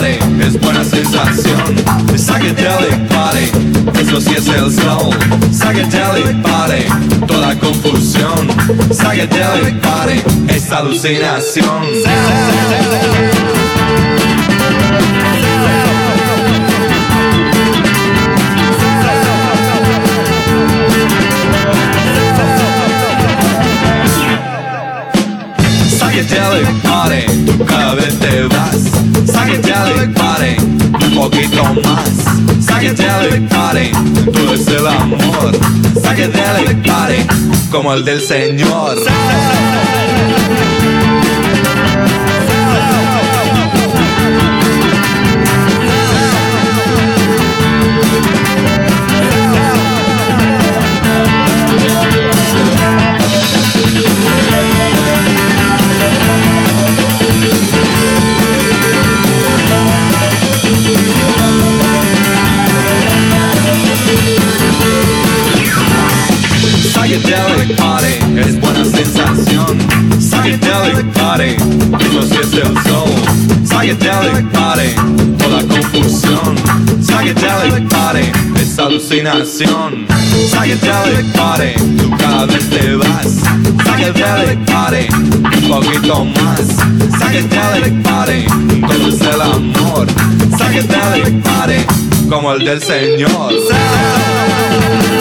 party es buena sensación. Psychedelic party, eso sí es el soul. Psychedelic party, toda confusión. Psychedelic party es alucinación. Psychedelic party, cada vez te vas. Psychedelic party, un poquito más. Psychedelic party, todo es el amor. Psychedelic party, como el del Señor. Psychedelic party es buena sensación. Psychedelic party, eso sí es el soul. Psychedelic party, toda confusión. Psychedelic party es alucinación. Psychedelic party, tú cada vez te vas. Psychedelic party, un poquito más. Psychedelic party, todo es el amor. Psychedelic party, como el del Señor.